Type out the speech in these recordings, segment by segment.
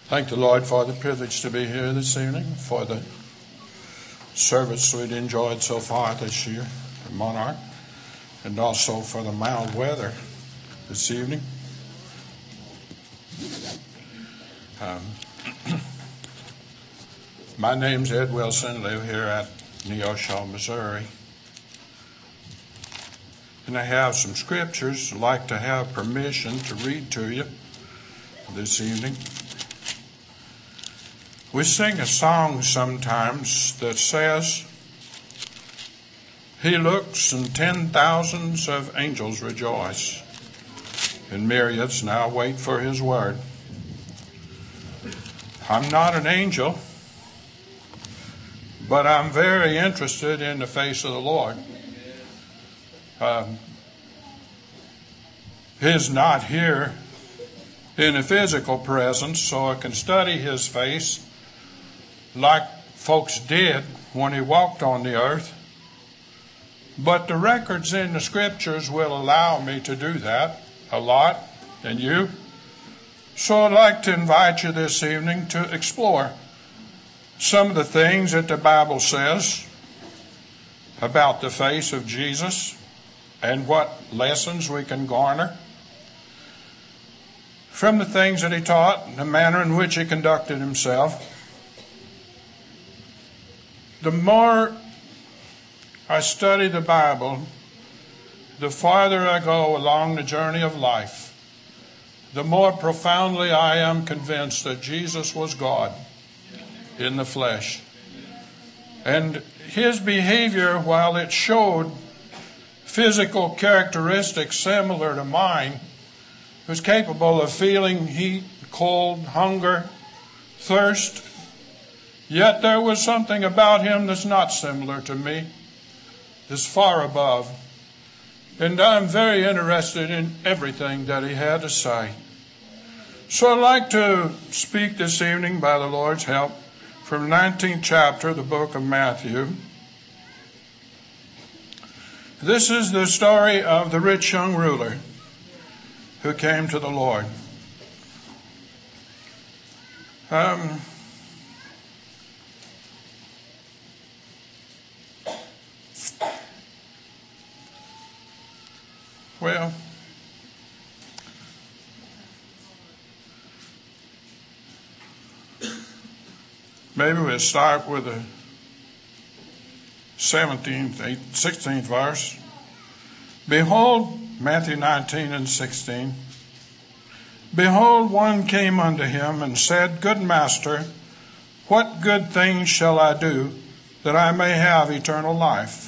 Thank the Lord for the privilege to be here this evening, for the service we'd enjoyed so far this year at Monarch, and also for the mild weather this evening. My name's Ed Wilson, live here at Neosho, Missouri. And I have some scriptures I'd like to have permission to read to you this evening. We sing a song sometimes that says, "He looks and 10,000s of angels rejoice, and myriads now wait for his word." I'm not an angel, but I'm very interested in the face of the Lord. He's not here in a physical presence, so I can study his face like folks did when he walked on the earth. But the records in the scriptures will allow me to do that a lot, and you. So I'd like to invite you this evening to explore some of the things that the Bible says about the face of Jesus and what lessons we can garner from the things that he taught and the manner in which he conducted himself. The more I study the Bible, the farther I go along the journey of life, the more profoundly I am convinced that Jesus was God in the flesh. And his behavior, while it showed physical characteristics similar to mine, was capable of feeling heat, cold, hunger, thirst. Yet there was something about him that's not similar to me, that's far above. And I'm very interested in everything that he had to say. So I'd like to speak this evening, by the Lord's help, from the 19th chapter of the book of Matthew. This is the story of the rich young ruler who came to the Lord. Well, maybe we'll start with the 16th verse. Behold, Matthew 19 and 16. Behold, one came unto him and said, Good master, what good things shall I do that I may have eternal life?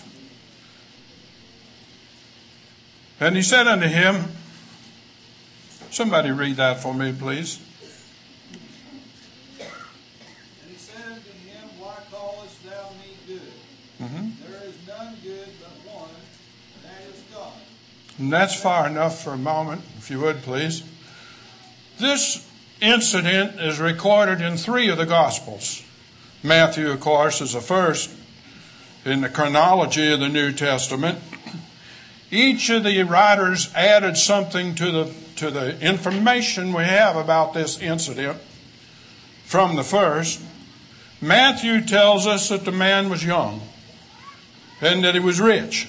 And he said unto him, somebody read that for me, please. And he said unto him, Why callest thou me good? There is none good but one, and that is God. And that's far enough for a moment, if you would, please. This incident is recorded in 3 of the Gospels. Matthew, of course, is the first in the chronology of the New Testament. Each of the writers added something to the information we have about this incident from the first. Matthew tells us that the man was young and that he was rich.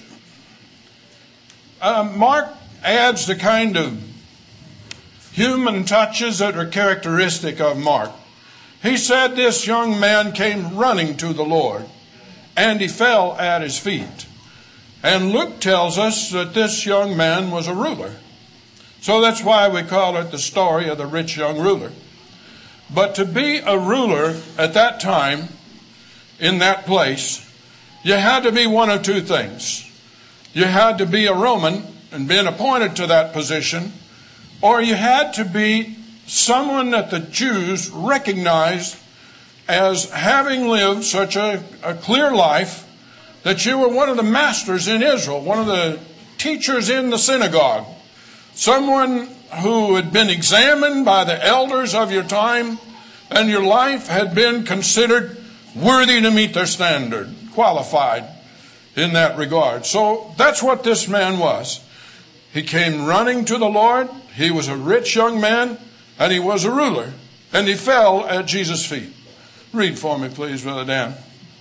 Mark adds the kind of human touches that are characteristic of Mark. He said this young man came running to the Lord, and he fell at his feet. And Luke tells us that this young man was a ruler. So that's why we call it the story of the rich young ruler. But to be a ruler at that time, in that place, you had to be one of two things. You had to be a Roman and been appointed to that position, or you had to be someone that the Jews recognized as having lived such a clear life that you were one of the masters in Israel, one of the teachers in the synagogue, someone who had been examined by the elders of your time, and your life had been considered worthy to meet their standard, qualified in that regard. So that's what this man was. He came running to the Lord. He was a rich young man, and he was a ruler. and he fell at Jesus' feet. Read for me, please, Brother Dan.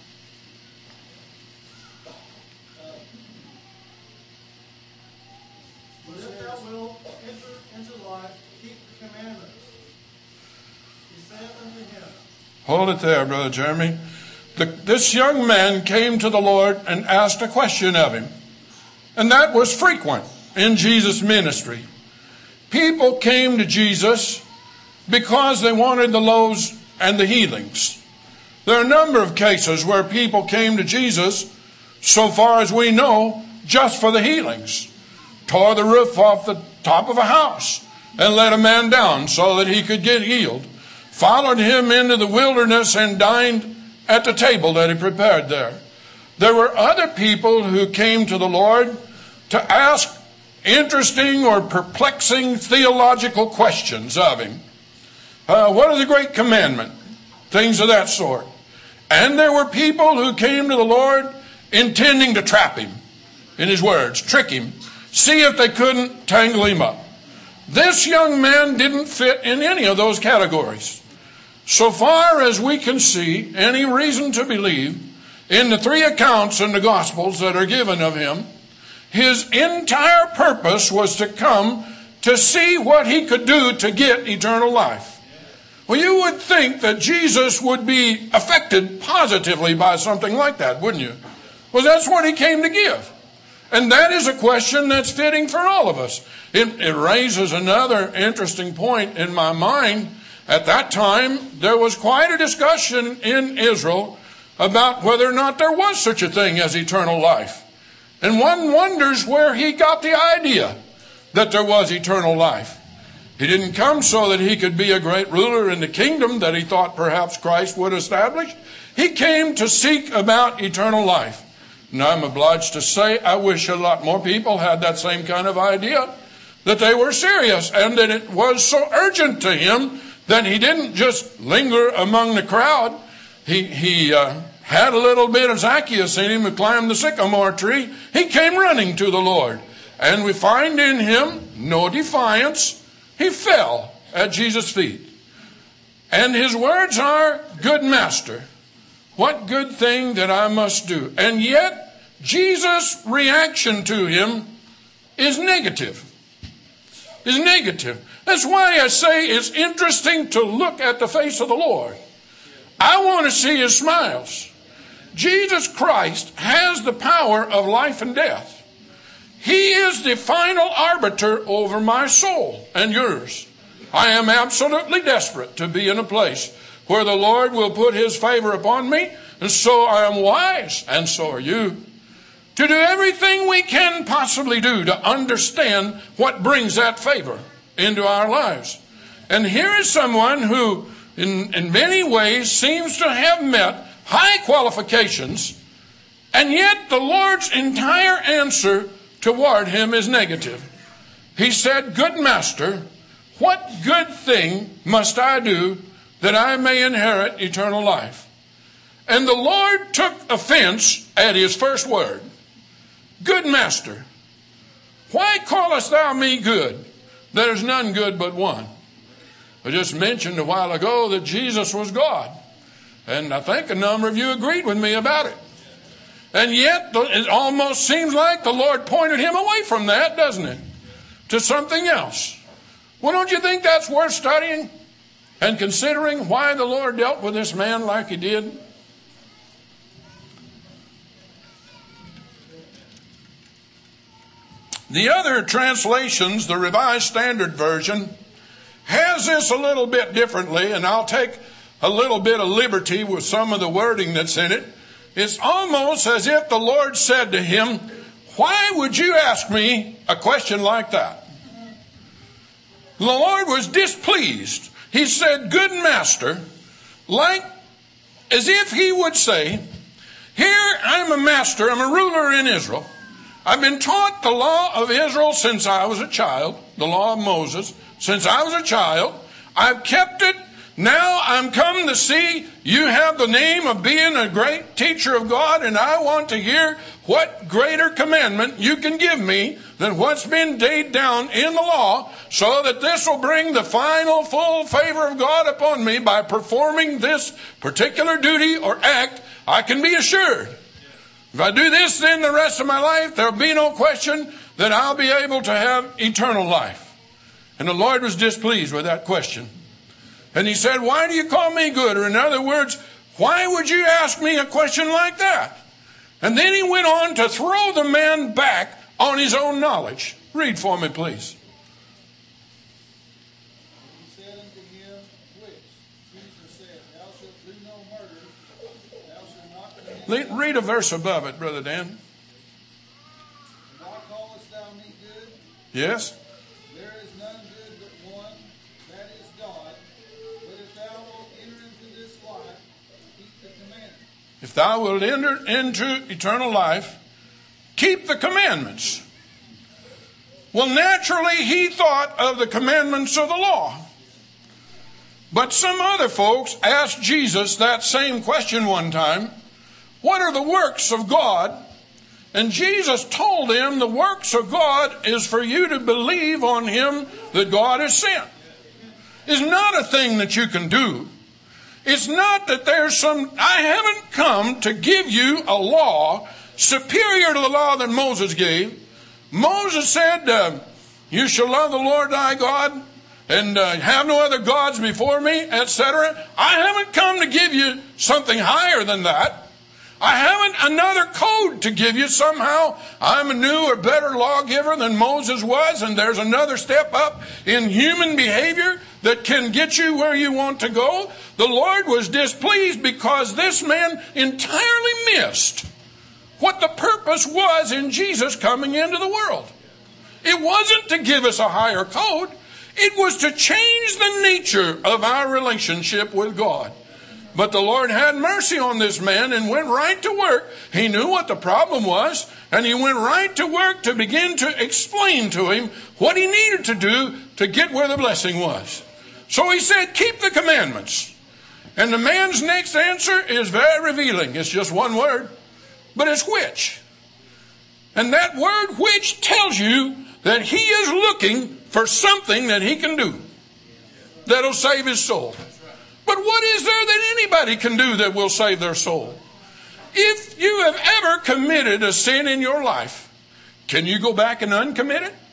But if thou wilt enter into life, keep the commandments. He said unto him. Hold it there, Brother Jeremy. This young man came to the Lord and asked a question of him. And that was frequent in Jesus' ministry. People came to Jesus because they wanted the loaves and the healings. There are a number of cases where people came to Jesus, so far as we know, just for the healings. Tore the roof off the top of a house and let a man down so that he could get healed. Followed him into the wilderness and dined at the table that he prepared there. There were other people who came to the Lord to ask interesting or perplexing theological questions of him. What is the great commandment? Things of that sort. And there were people who came to the Lord intending to trap him in his words, trick him, see if they couldn't tangle him up. This young man didn't fit in any of those categories. So far as we can see, any reason to believe, in the 3 accounts in the Gospels that are given of him, his entire purpose was to come to see what he could do to get eternal life. Well, you would think that Jesus would be affected positively by something like that, wouldn't you? Well, that's what he came to give. And that is a question that's fitting for all of us. It raises another interesting point in my mind. At that time, there was quite a discussion in Israel about whether or not there was such a thing as eternal life. And one wonders where he got the idea that there was eternal life. He didn't come so that he could be a great ruler in the kingdom that he thought perhaps Christ would establish. He came to seek about eternal life. And I'm obliged to say, I wish a lot more people had that same kind of idea, that they were serious and that it was so urgent to him that he didn't just linger among the crowd. He had a little bit of Zacchaeus in him who climbed the sycamore tree. He came running to the Lord. And we find in him no defiance. He fell at Jesus' feet. And his words are, Good Master, what good thing that I must do? And yet, Jesus' reaction to him is negative. Is negative. That's why I say it's interesting to look at the face of the Lord. I want to see his smiles. Jesus Christ has the power of life and death. He is the final arbiter over my soul and yours. I am absolutely desperate to be in a place where the Lord will put his favor upon me, and so I am wise, and so are you, to do everything we can possibly do to understand what brings that favor into our lives. And here is someone who, in many ways, seems to have met high qualifications, and yet the Lord's entire answer toward him is negative. He said, Good Master, what good thing must I do that I may inherit eternal life? And the Lord took offense at his first word. Good Master, why callest thou me good? There is none good but one. I just mentioned a while ago that Jesus was God. And I think a number of you agreed with me about it. And yet, it almost seems like the Lord pointed him away from that, doesn't it? To something else. Well, don't you think that's worth studying and considering why the Lord dealt with this man like he did? The other translations, the Revised Standard Version, has this a little bit differently, and I'll take a little bit of liberty with some of the wording that's in it. It's almost as if the Lord said to him, why would you ask me a question like that? The Lord was displeased. He said, Good Master, like as if he would say, here I'm a master, I'm a ruler in Israel. I've been taught the law of Israel since I was a child, the law of Moses, since I was a child. I've kept it Now I'm come to see you have the name of being a great teacher of God, and I want to hear what greater commandment you can give me than what's been laid down in the law, so that this will bring the final full favor of God upon me by performing this particular duty or act. I can be assured. If I do this, then the rest of my life, there'll be no question that I'll be able to have eternal life. And the Lord was displeased with that question. And he said, why do you call me good? Or in other words, why would you ask me a question like that? And then he went on to throw the man back on his own knowledge. Read for me, please. He said unto him, which? Jesus said, thou shalt do no murder, thou shalt not commit. Read a verse above it, Brother Dan. Why callest thou me good? Yes? There is none good but one, that is God. But if thou wilt enter into this life, keep the commandments. If thou wilt enter into eternal life, keep the commandments. Well, naturally, he thought of the commandments of the law. But some other folks asked Jesus that same question one time. What are the works of God? And Jesus told them the works of God is for you to believe on him that God has sent. It's not a thing that you can do. It's not that I haven't come to give you a law superior to the law that Moses gave. Moses said, you shall love the Lord thy God and have no other gods before me, etc. I haven't come to give you something higher than that. I haven't another code to give you. Somehow I'm a new or better lawgiver than Moses was, and there's another step up in human behavior that can get you where you want to go. The Lord was displeased because this man entirely missed what the purpose was in Jesus coming into the world. It wasn't to give us a higher code. It was to change the nature of our relationship with God. But the Lord had mercy on this man and went right to work. He knew what the problem was, and he went right to work to begin to explain to him what he needed to do to get where the blessing was. So he said, keep the commandments. And the man's next answer is very revealing. It's just one word, but it's which. And that word which tells you that he is looking for something that he can do that'll save his soul. But what is there that anybody can do that will save their soul? If you have ever committed a sin in your life, can you go back and uncommit it?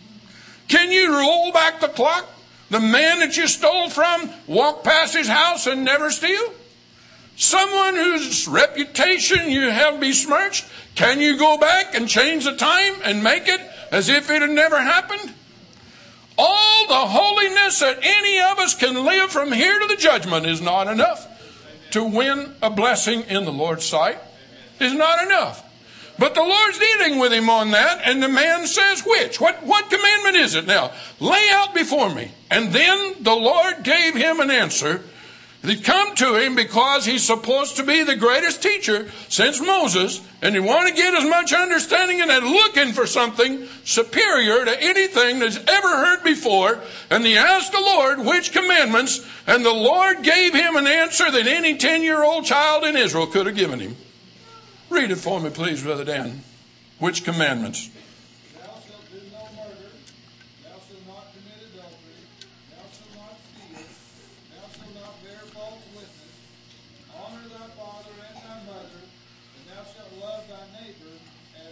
Can you roll back the clock? The man that you stole from, walk past his house and never steal? Someone whose reputation you have besmirched, can you go back and change the time and make it as if it had never happened? All the holiness that any of us can live from here to the judgment is not enough to win a blessing in the Lord's sight. Is not enough. But the Lord's dealing with him on that, and the man says, which? What commandment is it now? Lay out before me. And then the Lord gave him an answer. They come to him because he's supposed to be the greatest teacher since Moses, and he want to get as much understanding and looking for something superior to anything that's ever heard before. And he asked the Lord which commandments, and the Lord gave him an answer that any 10-year-old child in Israel could have given him. Read it for me, please, Brother Dan. Which commandments? Thou shalt do no murder, thou shalt not commit adultery, thou shalt not steal, thou shalt not bear false witness, honor thy father and thy mother, and thou shalt love thy neighbor as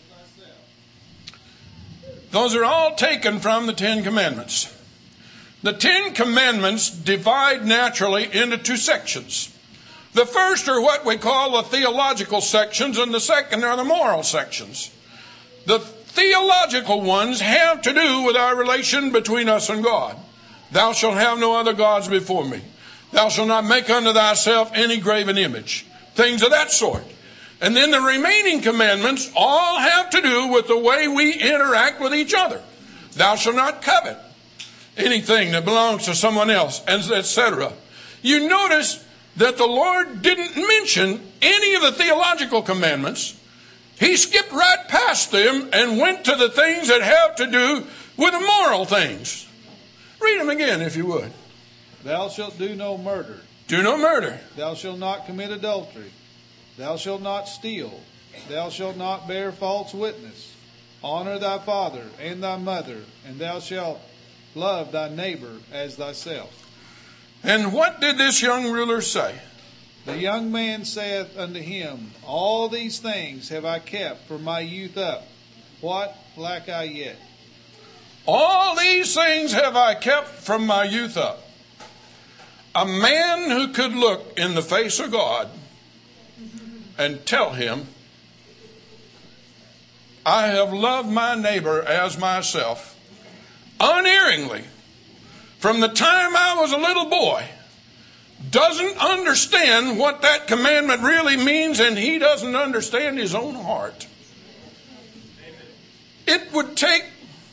thyself. Those are all taken from the 10 Commandments. The 10 Commandments divide naturally into 2 sections. The first are what we call the theological sections, and the second are the moral sections. The theological ones have to do with our relation between us and God. Thou shalt have no other gods before me. Thou shalt not make unto thyself any graven image. Things of that sort. And then the remaining commandments all have to do with the way we interact with each other. Thou shalt not covet anything that belongs to someone else, etc. You notice that the Lord didn't mention any of the theological commandments. He skipped right past them and went to the things that have to do with the moral things. Read them again if you would. Thou shalt do no murder. Do no murder. Thou shalt not commit adultery. Thou shalt not steal. Thou shalt not bear false witness. Honor thy father and thy mother, and thou shalt love thy neighbor as thyself. And what did this young ruler say? The young man saith unto him, All these things have I kept from my youth up. What lack I yet? All these things have I kept from my youth up. A man who could look in the face of God and tell him, I have loved my neighbor as myself, unerringly, from the time I was a little boy, doesn't understand what that commandment really means, and he doesn't understand his own heart. It would take,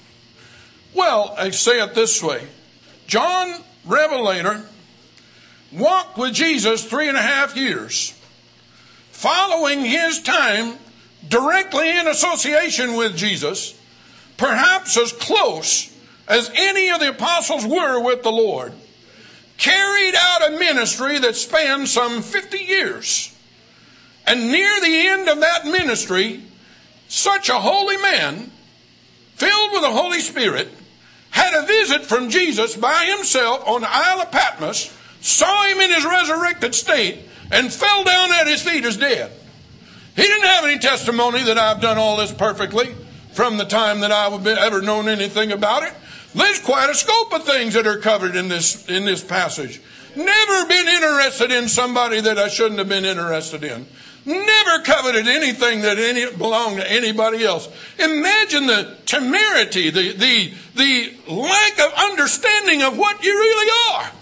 well, I say it this way. John Revelator walked with Jesus 3.5 years. Following his time directly in association with Jesus, perhaps as close as any of the apostles were with the Lord, carried out a ministry that spanned some 50 years. And near the end of that ministry, such a holy man, filled with the Holy Spirit, had a visit from Jesus by himself on the Isle of Patmos, saw him in his resurrected state, and fell down at his feet as dead. He didn't have any testimony that I've done all this perfectly from the time that I've ever known anything about it. There's quite a scope of things that are covered in this passage. Never been interested in somebody that I shouldn't have been interested in. Never coveted anything that belonged to anybody else. Imagine the temerity, the lack of understanding of what you really are.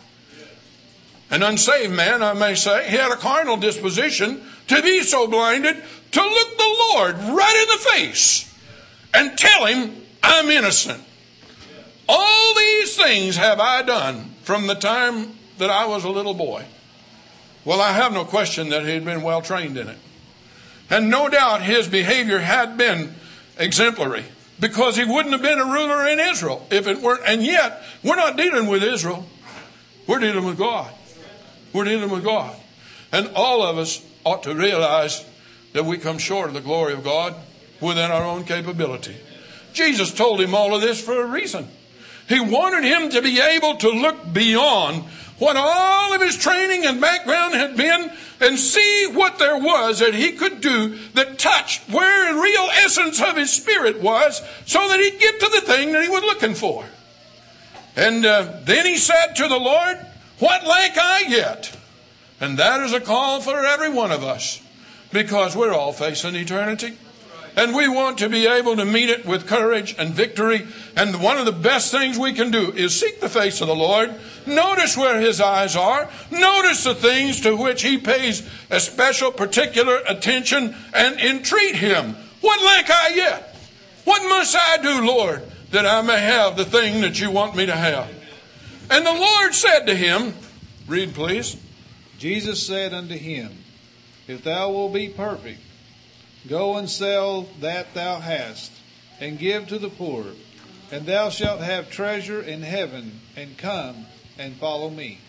An unsaved man, I may say, he had a carnal disposition to be so blinded to look the Lord right in the face and tell him, I'm innocent. All these things have I done from the time that I was a little boy. Well, I have no question that he had been well trained in it. And no doubt his behavior had been exemplary, because he wouldn't have been a ruler in Israel if it weren't. And yet, we're not dealing with Israel. We're dealing with God. We're dealing with God. And all of us ought to realize that we come short of the glory of God within our own capability. Jesus told him all of this for a reason. He wanted him to be able to look beyond what all of his training and background had been and see what there was that he could do that touched where the real essence of his spirit was, so that he'd get to the thing that he was looking for. And then he said to the Lord, what lack I yet? And that is a call for every one of us, because we're all facing eternity. And we want to be able to meet it with courage and victory. And one of the best things we can do is seek the face of the Lord. Notice where his eyes are. Notice the things to which he pays a special particular attention, and entreat him. What lack I yet? What must I do, Lord, that I may have the thing that you want me to have? And the Lord said to him, read please. Jesus said unto him, If thou wilt be perfect, go and sell that thou hast, and give to the poor, and thou shalt have treasure in heaven, and come and follow me.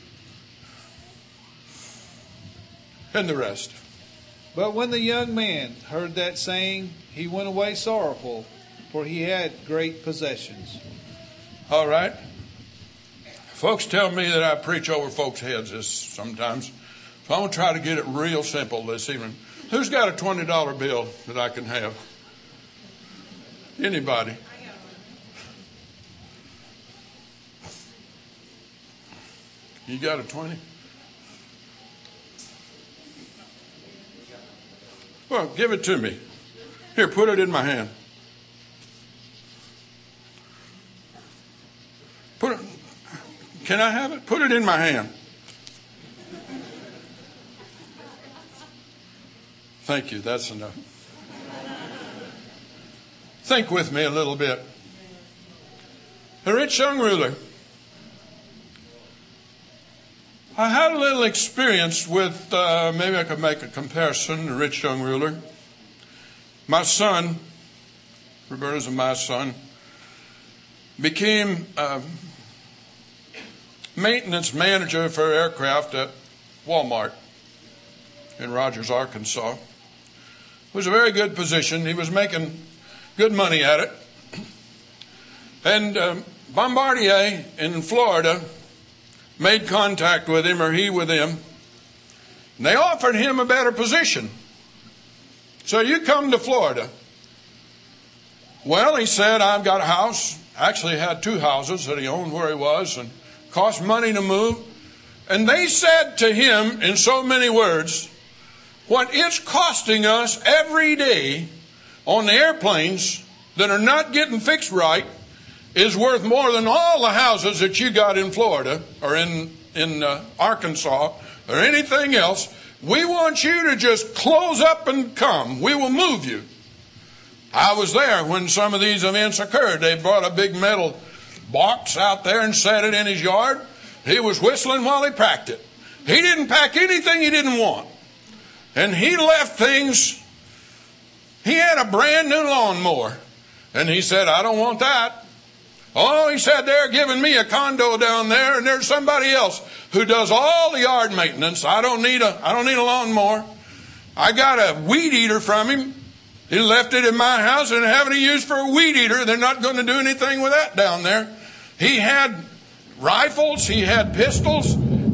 And the rest. But when the young man heard that saying, he went away sorrowful, for he had great possessions. All right. Folks tell me that I preach over folks' heads this sometimes. So I'm going to try to get it real simple this evening. Who's got a $20 bill that I can have? Anybody? You got a 20? Well, give it to me. Here, put it in my hand. Can I have it? Put it in my hand. Thank you. That's enough. Think with me a little bit. A rich young ruler. I had a little experience with, maybe I could make a comparison, a rich young ruler. My son, Roberta's my son, became maintenance manager for aircraft at Walmart in Rogers, Arkansas. It was a very good position. He was making good money at it. And Bombardier in Florida made contact with him, or he with them. And they offered him a better position. So you come to Florida. Well, he said, I've got a house. Actually, he had 2 houses that he owned where he was, and cost money to move. And they said to him in so many words, what it's costing us every day on the airplanes that are not getting fixed right is worth more than all the houses that you got in Florida or in Arkansas or anything else. We want you to just close up and come. We will move you. I was there when some of these events occurred. They brought a big metal box out there and set it in his yard. He was whistling while he packed it. He didn't pack anything he didn't want. And he left things. He had a brand new lawnmower. And he said, I don't want that. Oh, he said, they're giving me a condo down there, and there's somebody else who does all the yard maintenance. I don't need a lawnmower. I got a weed eater from him. He left it in my house and having it used for a weed eater. They're not going to do anything with that down there. He had rifles. He had pistols.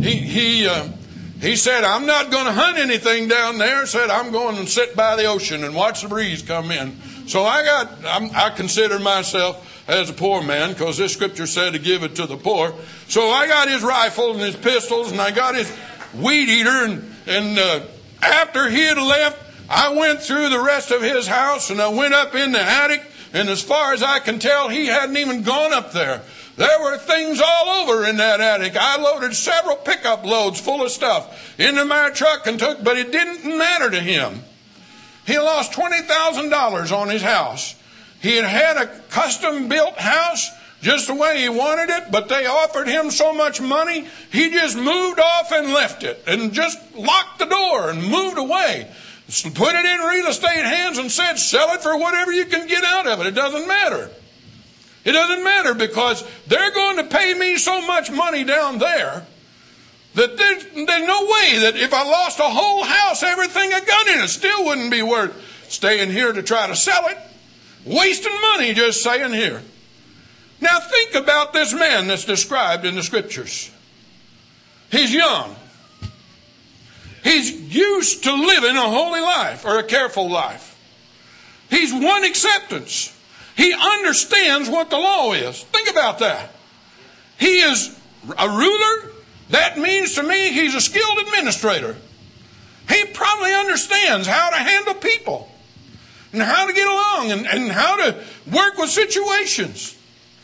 He said, I'm not going to hunt anything down there. Said, I'm going to sit by the ocean and watch the breeze come in. So I consider myself as a poor man, because this scripture said to give it to the poor. So I got his rifle and his pistols, and I got his weed eater, and after he had left, I went through the rest of his house, and I went up in the attic, and as far as I can tell, he hadn't even gone up there. There were things all over in that attic. I loaded several pickup loads full of stuff into my truck and took, but it didn't matter to him. He lost $20,000 on his house. He had a custom-built house just the way he wanted it, but they offered him so much money, he just moved off and left it and just locked the door and moved away. Put it in real estate hands and said, sell it for whatever you can get out of it. It doesn't matter. It doesn't matter, because they're going to pay me so much money down there that there's no way that if I lost a whole house, everything I got in it still wouldn't be worth staying here to try to sell it. Wasting money just staying here. Now think about this man that's described in the scriptures. He's young. He's used to living a holy life or a careful life. He's won acceptance. He understands what the law is. Think about that. He is a ruler. That means to me he's a skilled administrator. He probably understands how to handle people and how to get along and how to work with situations.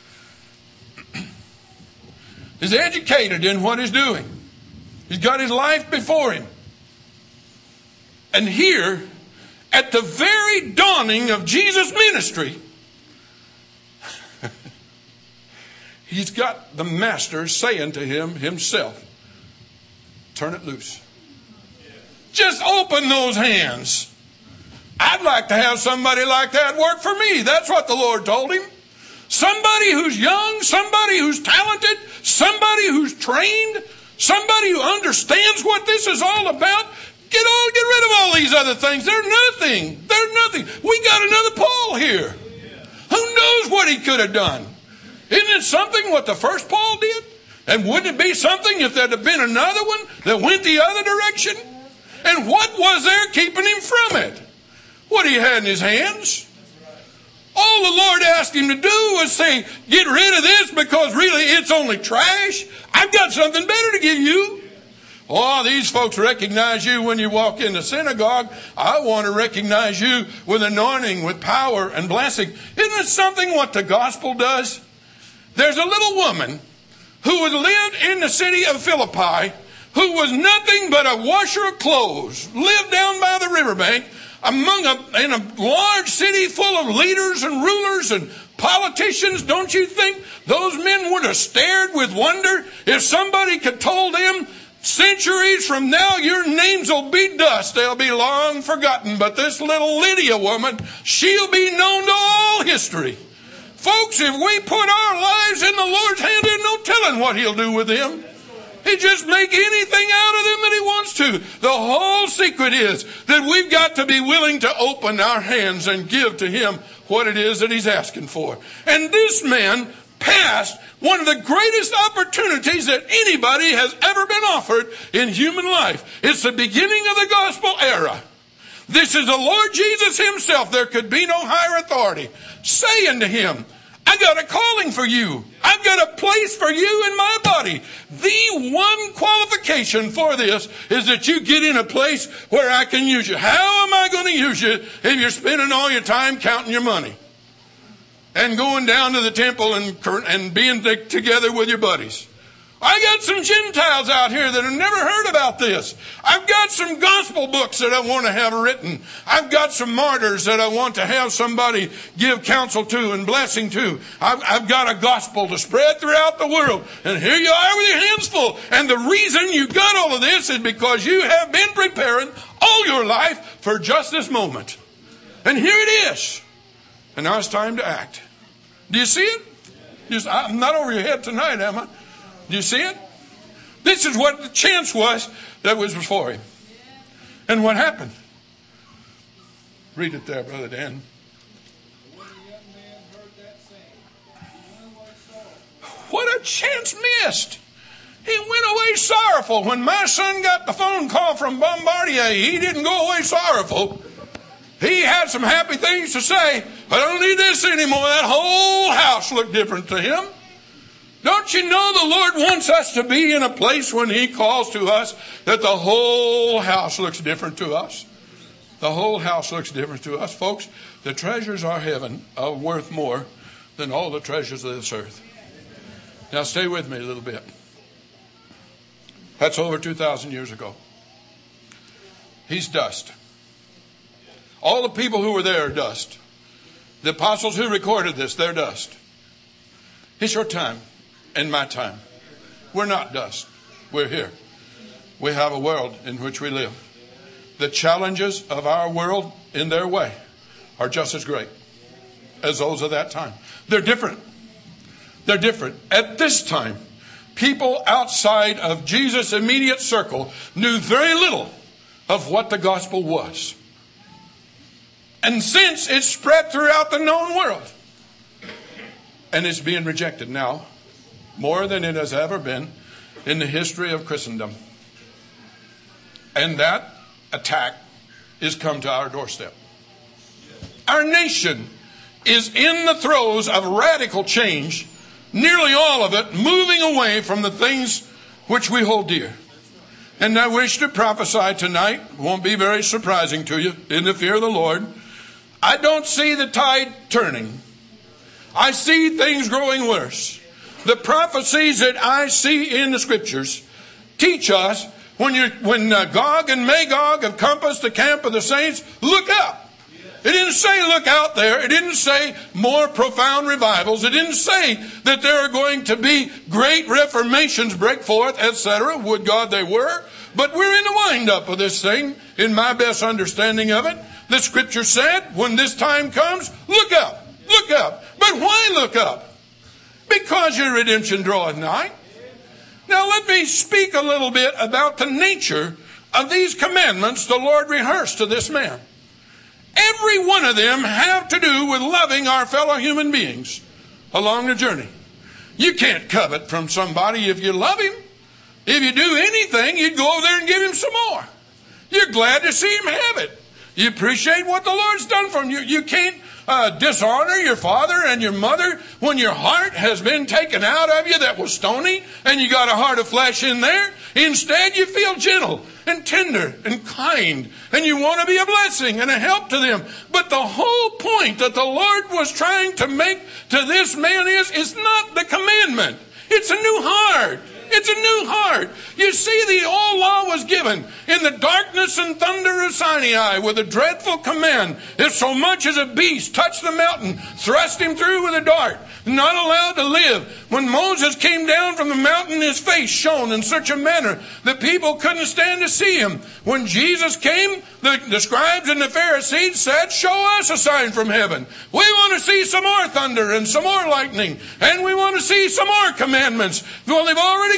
He's educated in what he's doing. He's got his life before him. And here, at the very dawning of Jesus' ministry, he's got the master saying to him himself, turn it loose. Just open those hands. I'd like to have somebody like that work for me. That's what the Lord told him. Somebody who's young, somebody who's talented, somebody who's trained, somebody who understands what this is all about. Get rid of all these other things. They're nothing. They're nothing. We got another Paul here. Who knows what he could have done? Isn't it something what the first Paul did? And wouldn't it be something if there'd have been another one that went the other direction? And what was there keeping him from it? What he had in his hands? All the Lord asked him to do was say, get rid of this because really it's only trash. I've got something better to give you. Oh, these folks recognize you when you walk in the synagogue. I want to recognize you with anointing, with power and blessing. Isn't it something what the gospel does? There's a little woman who had lived in the city of Philippi, who was nothing but a washer of clothes, lived down by the riverbank, in a large city full of leaders and rulers and politicians. Don't you think those men would have stared with wonder if somebody could told them, centuries from now your names will be dust, they'll be long forgotten, but this little Lydia woman, she'll be known to all history. Folks, if we put our lives in the Lord's hand, there's no telling what he'll do with them. He just make anything out of them that he wants to. The whole secret is that we've got to be willing to open our hands and give to him what it is that he's asking for. And this man passed one of the greatest opportunities that anybody has ever been offered in human life. It's the beginning of the gospel era. This is the Lord Jesus himself. There could be no higher authority saying to him, I got a calling for you. I've got a place for you in my body. The one qualification for this is that you get in a place where I can use you. How am I going to use you if you're spending all your time counting your money and going down to the temple and being together with your buddies? I got some Gentiles out here that have never heard about this. I've got some gospel books that I want to have written. I've got some martyrs that I want to have somebody give counsel to and blessing to. I've got a gospel to spread throughout the world. And here you are with your hands full. And the reason you got all of this is because you have been preparing all your life for just this moment. And here it is. And now it's time to act. Do you see it? I'm not over your head tonight, am I? Do you see it? This is what the chance was that was before him. And what happened? Read it there, Brother Dan. When the young man heard that saying, he went away sorrowful. What a chance missed. He went away sorrowful. When my son got the phone call from Bombardier, he didn't go away sorrowful. He had some happy things to say, but I don't need this anymore. That whole house looked different to him. Don't you know the Lord wants us to be in a place when he calls to us that the whole house looks different to us? The whole house looks different to us. Folks, the treasures of heaven are worth more than all the treasures of this earth. Now stay with me a little bit. That's over 2,000 years ago. He's dust. All the people who were there are dust. The apostles who recorded this, they're dust. It's your time and my time. We're not dust. We're here. We have a world in which we live. The challenges of our world in their way are just as great as those of that time. They're different. They're different. At this time, people outside of Jesus' immediate circle knew very little of what the gospel was. And since it's spread throughout the known world, and it's being rejected now, more than it has ever been in the history of Christendom. And that attack is come to our doorstep. Our nation is in the throes of radical change, nearly all of it moving away from the things which we hold dear. And I wish to prophesy tonight, won't be very surprising to you, in the fear of the Lord. I don't see the tide turning. I see things growing worse. The prophecies that I see in the scriptures teach us when Gog and Magog have compassed the camp of the saints, look up. It didn't say look out there. It didn't say more profound revivals. It didn't say that there are going to be great reformations break forth, etc. Would God they were. But we're in the wind-up of this thing, in my best understanding of it. The scripture said, when this time comes, look up. Look up. But why look up? Because your redemption draweth nigh. Now let me speak a little bit about the nature of these commandments the Lord rehearsed to this man. Every one of them have to do with loving our fellow human beings along the journey. You can't covet from somebody if you love him. If you do anything, you'd go over there and give him some more. You're glad to see him have it. You appreciate what the Lord's done for him. You can't dishonor your father and your mother when your heart has been taken out of you that was stony and you got a heart of flesh in there. Instead, you feel gentle and tender and kind and you want to be a blessing and a help to them. But the whole point that the Lord was trying to make to this man is not the commandment. It's a new heart. It's a new heart. You see, the old law was given in the darkness and thunder of Sinai with a dreadful command. If so much as a beast touched the mountain, thrust him through with a dart, not allowed to live. When Moses came down from the mountain, his face shone in such a manner that people couldn't stand to see him. When Jesus came, the scribes and the Pharisees said, show us a sign from heaven. We want to see some more thunder and some more lightning. And we want to see some more commandments. Well, they've already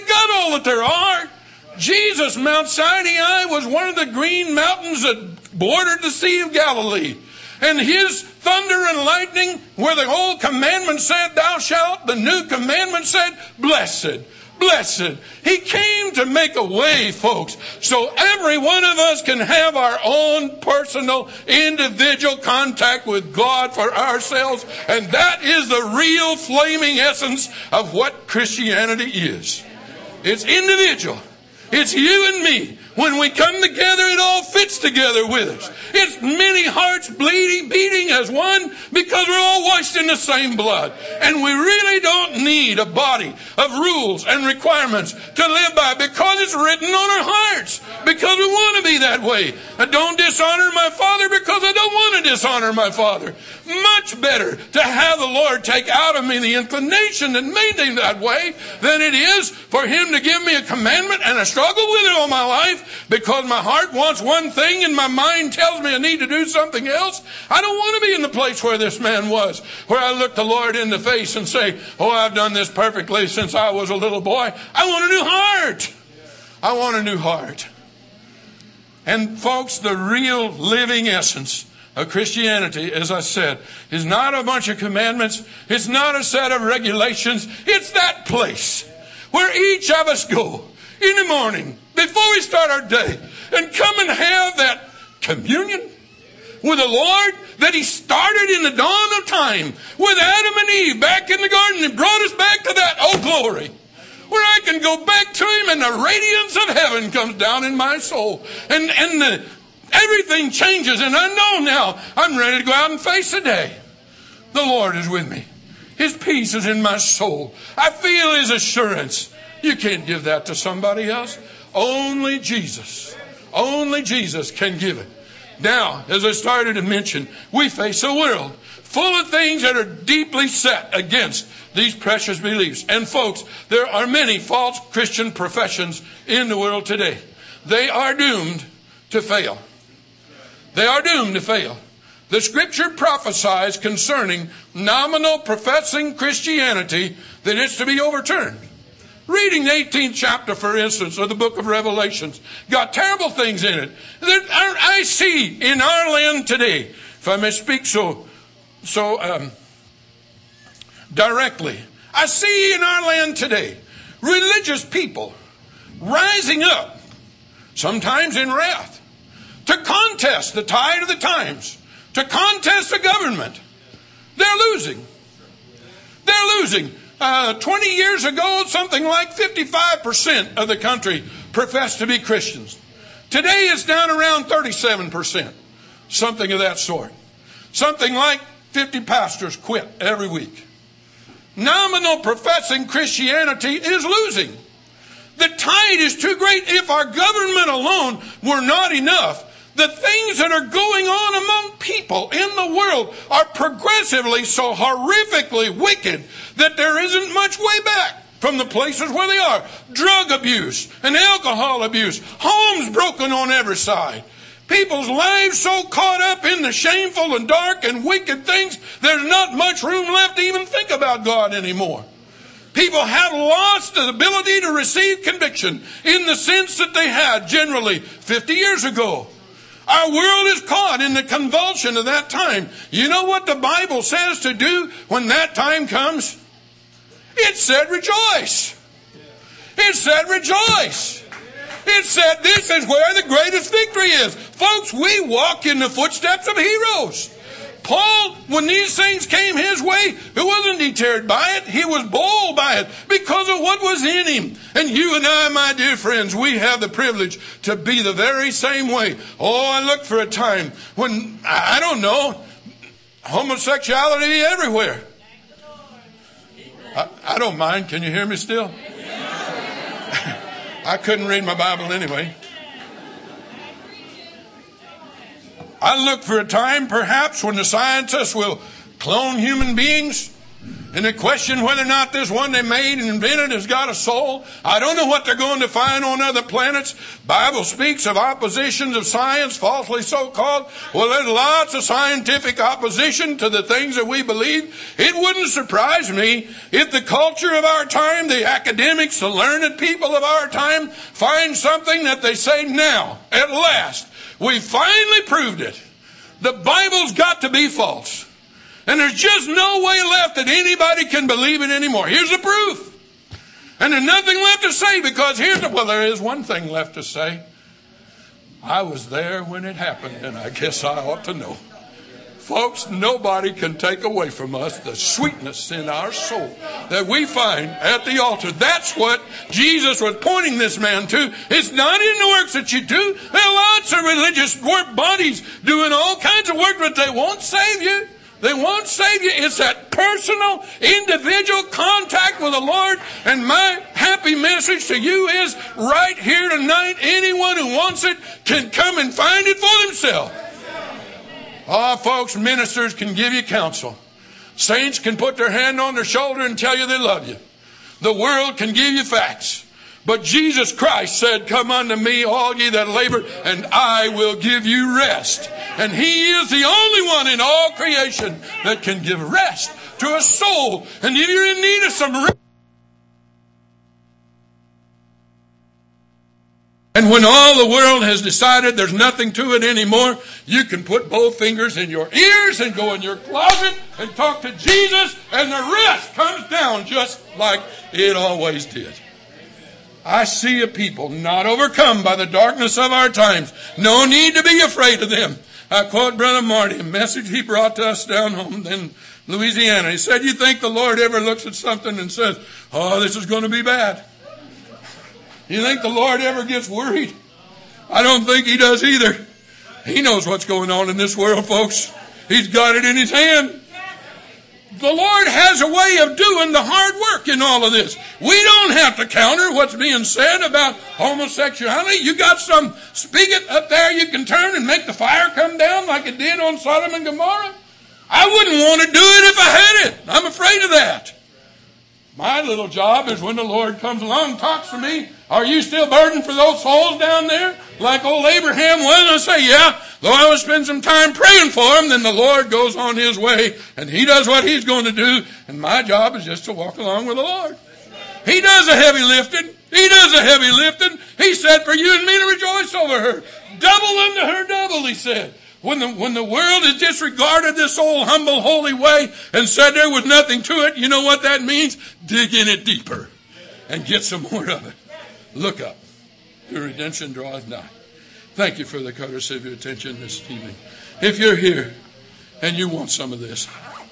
already got all that there are. Jesus, Mount Sinai, was one of the green mountains that bordered the Sea of Galilee. And his thunder and lightning, where the old commandment said, thou shalt, the new commandment said, blessed. Blessed. He came to make a way, folks, so every one of us can have our own personal, individual contact with God for ourselves. And that is the real flaming essence of what Christianity is. It's individual. It's you and me. When we come together, it all fits together with us. It's many hearts beating as one because we're all washed in the same blood. And we really don't need a body of rules and requirements to live by because it's written on our hearts. Because we want to be that way. I don't dishonor my father because I don't want to dishonor my father. Much better to have the Lord take out of me the inclination that made him that way than it is for him to give me a commandment and I struggle with it all my life because my heart wants one thing and my mind tells me I need to do something else. I don't want to be in the place where this man was, where I look the Lord in the face and say, oh, I've done this perfectly since I was a little boy. I want a new heart. I want a new heart. And folks, the real living essence of Christianity, as I said, is not a bunch of commandments. It's not a set of regulations. It's that place where each of us go in the morning before we start our day and come and have that communion with the Lord that he started in the dawn of time with Adam and Eve back in the garden and brought us back to that, oh glory, where I can go back to him and the radiance of heaven comes down in my soul and everything changes and I know now I'm ready to go out and face the day. The Lord is with me. His peace is in my soul. I feel his assurance. You can't give that to somebody else. Only Jesus can give it. Now, as I started to mention, we face a world full of things that are deeply set against these precious beliefs. And folks, there are many false Christian professions in the world today. They are doomed to fail. They are doomed to fail. The scripture prophesies concerning nominal professing Christianity that it's to be overturned. Reading the 18th chapter, for instance, of the book of Revelations, got terrible things in it that I see in our land today, if I may speak so directly. I see in our land today religious people rising up, sometimes in wrath, to contest the tide of the times, to contest the government. They're losing. They're losing. 20 years ago, something like 55% of the country professed to be Christians. Today it's down around 37%. Something of that sort. Something like 50 pastors quit every week. Nominal professing Christianity is losing. The tide is too great. If our government alone were not enough, the things that are going on among people in the world are progressively so horrifically wicked that there isn't much way back from the places where they are. Drug abuse and alcohol abuse, homes broken on every side, people's lives so caught up in the shameful and dark and wicked things, there's not much room left to even think about God anymore. People have lost the ability to receive conviction in the sense that they had generally 50 years ago. Our world is caught in the convulsion of that time. You know what the Bible says to do when that time comes? It said rejoice. It said rejoice. It said this is where the greatest victory is. Folks, we walk in the footsteps of heroes. Paul, when these things came his way, he wasn't deterred by it. He was bold by it because of what was in him. And you and I, my dear friends, we have the privilege to be the very same way. Oh, I look for a time when, I don't know, homosexuality everywhere. I don't mind. Can you hear me still? I couldn't read my Bible anyway. I look for a time, perhaps, when the scientists will clone human beings And they question whether or not this one they made and invented has got a soul. I don't know what they're going to find on other planets. Bible speaks of oppositions of science, falsely so-called. Well, there's lots of scientific opposition to the things that we believe. It wouldn't surprise me if the culture of our time, the academics, the learned people of our time, find something that they say, now, at last, we finally proved it. The Bible's got to be false. And there's just no way left that anybody can believe it anymore. Here's the proof. And there's nothing left to say, because there is one thing left to say. I was there when it happened, and I guess I ought to know. Folks, nobody can take away from us the sweetness in our soul that we find at the altar. That's what Jesus was pointing this man to. It's not in the works that you do. There are lots of religious work bodies doing all kinds of work, but they won't save you. They won't save you. It's that personal, individual contact with the Lord. And my happy message to you is, right here tonight, anyone who wants it can come and find it for themselves. Oh, folks, ministers can give you counsel. Saints can put their hand on their shoulder and tell you they love you. The world can give you facts. But Jesus Christ said, come unto me, all ye that labor, and I will give you rest. And He is the only one in all creation that can give rest to a soul. And if you're in need of some rest, and when all the world has decided there's nothing to it anymore, you can put both fingers in your ears and go in your closet and talk to Jesus, and the rest comes down just like it always did. I see a people not overcome by the darkness of our times. No need to be afraid of them. I quote Brother Marty, a message he brought to us down home in Louisiana. He said, you think the Lord ever looks at something and says, oh, this is going to be bad? You think the Lord ever gets worried? I don't think He does either. He knows what's going on in this world, folks. He's got it in His hand. The Lord has a way of doing the hard work in all of this. We don't have to counter what's being said about homosexuality. You got some spigot up there you can turn and make the fire come down like it did on Sodom and Gomorrah. I wouldn't want to do it if I had it. I'm afraid of that. My little job is when the Lord comes along and talks to me, are you still burdened for those souls down there? Like old Abraham was? I say, yeah. Though I would spend some time praying for him, then the Lord goes on His way and He does what He's going to do. And my job is just to walk along with the Lord. He does the heavy lifting. He does the heavy lifting. He said for you and me to rejoice over her. Double unto her double, He said. When the world has disregarded this old humble holy way and said there was nothing to it, you know what that means? Dig in it deeper and get some more of it. Look up. Your redemption draweth nigh. Thank you for the courtesy of your attention this evening. If you're here and you want some of this,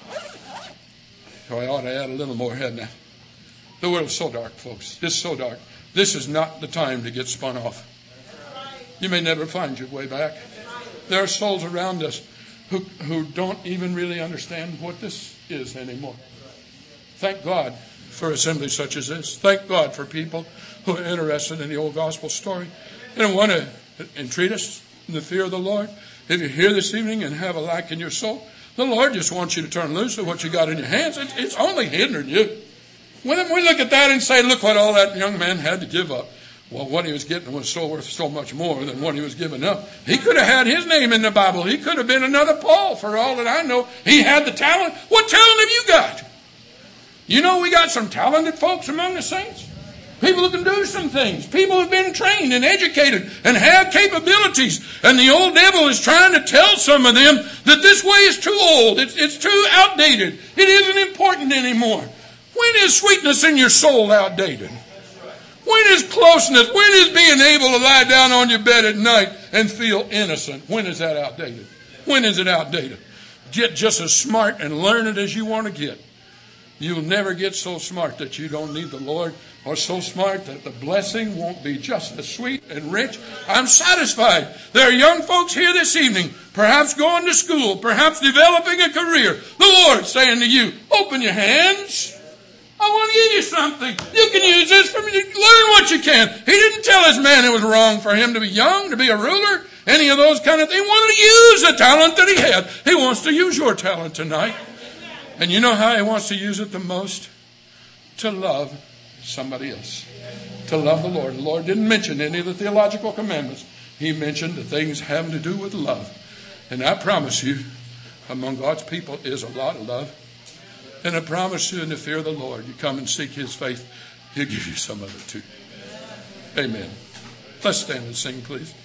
I ought to add a little more, hadn't I? The world's so dark, folks. It's so dark. This is not the time to get spun off. You may never find your way back. There are souls around us who don't even really understand what this is anymore. Thank God for assemblies such as this. Thank God for people who are interested in the old gospel story and want to entreat us in the fear of the Lord. If you're here this evening and have a lack in your soul, the Lord just wants you to turn loose of what you got in your hands. It's only hindering you. When we look at that and say, look what all that young man had to give up. Well, what he was getting was so worth so much more than what he was giving up. He could have had his name in the Bible. He could have been another Paul for all that I know. He had the talent. What talent have you got? You know we got some talented folks among the saints. People who can do some things. People who have been trained and educated and have capabilities. And the old devil is trying to tell some of them that this way is too old. It's too outdated. It isn't important anymore. When is sweetness in your soul outdated? When is closeness? When is being able to lie down on your bed at night and feel innocent? When is that outdated? When is it outdated? Get just as smart and learned as you want to get. You'll never get so smart that you don't need the Lord, or so smart that the blessing won't be just as sweet and rich. I'm satisfied. There are young folks here this evening, perhaps going to school, perhaps developing a career. The Lord saying to you, open your hands. I want to give you something. You can use this for me. Learn what you can. He didn't tell this man it was wrong for him to be young, to be a ruler, any of those kind of things. He wanted to use the talent that he had. He wants to use your talent tonight. And you know how he wants to use it the most? To love somebody else. To love the Lord. The Lord didn't mention any of the theological commandments. He mentioned the things having to do with love. And I promise you, among God's people is a lot of love. And I promise you, in the fear of the Lord, you come and seek his faith, he'll give you some of it too. Amen. Let's stand and sing, please.